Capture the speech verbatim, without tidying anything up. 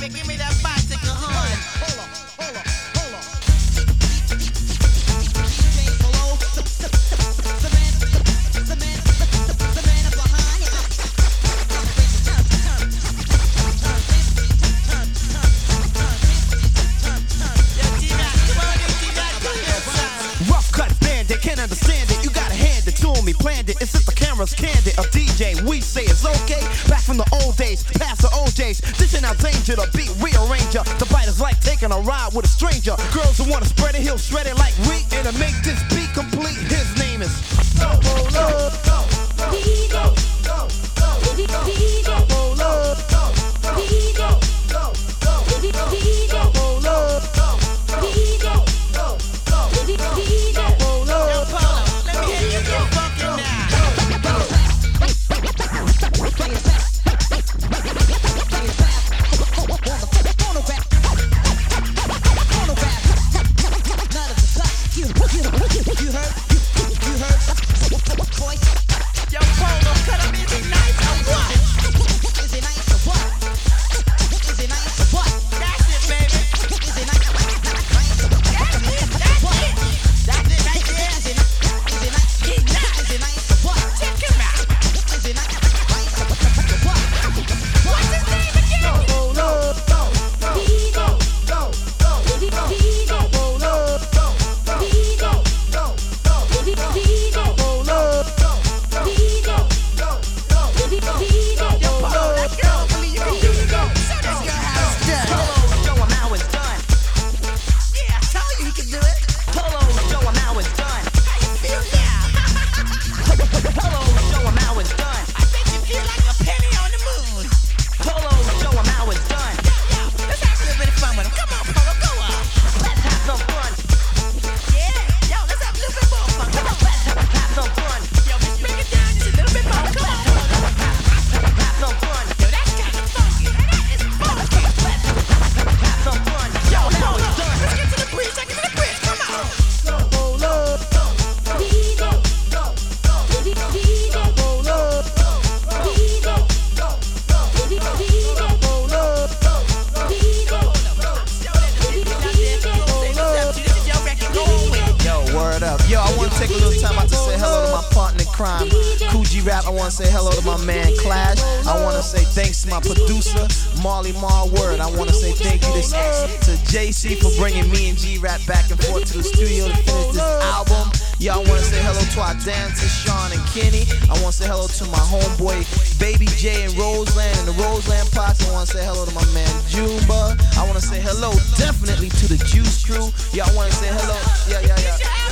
baby, give me that bicycle horn. Hold up, hold up, hold up. Rough cut bandit, can't understand it. You gotta hand it to me, planned it. It's just the camera's candid. A D J, we say it's okay. Back from the old days, past the O Js. Dishing out danger, the beat rearranger. The bite is like taking a ride with a stranger. Girls who wanna spread it, he'll shred it like wheat. And to make this beat complete, his name is Polo. D J, D J, Polo. D J, D J, Polo. D J. Yo, Polo, let me hear you go funkin' now. Yo, Polo, cut him, is it nice or what? Is it nice or what? Is it nice or what? That's it, baby. Is it nice or what? That's it, that's it. That's it right there. Is it nice? Is it nice? He's not. Is it nice or what? Check him out. Is it nice or what? What's his name again? Polo. D J. D J. D J. Polo. D J. D J. D J. Polo. D J. D J. Yo, Polo, that girl, believe you can do it. Show this girl how it's done. Polo, show him how it's done. Yeah, I told you he could do it. Polo, show him how it's done. How you feel now? Polo, show him how it's done. I bet you feel like a penny on the moon. Polo, show him how it's done. Yo, yo, let's have a little bit of fun with him. Come on, Polo, go on. Let's have some fun. Yeah, yo, let's have a little bit more fun. Come on, let's have, have some fun. Yo, just bring it down just a little bit more. Come on, Polo. Have some fun. Yo, that's kind of funky. That is funky. Let's have some fun. Yo, Polo, let's get to the bridge. Take it to the bridge. Come on. Polo. D J. D J. D J. Polo. D J. D J. D J. Polo. D J. Yo, word up. Yo, I want to take a little time out to say hello to my partner in crime, Coogee Rap. I want to say hello to my man Clash. I want to say thanks to my producer, Marley Mar Word. I want to say thank you to, to J C for bringing me and G Rap back and forth to the studio to finish this album. Yo, I want to say hello to our dancers, Sean and Kenny. I want to say hello to my homeboy, Baby J and Roseland and the Roseland Posse. I want to say hello to my man Jumba. I want to say hello definitely to the Juice Crew. Yo, I want to say hello. Yeah, yeah, yeah.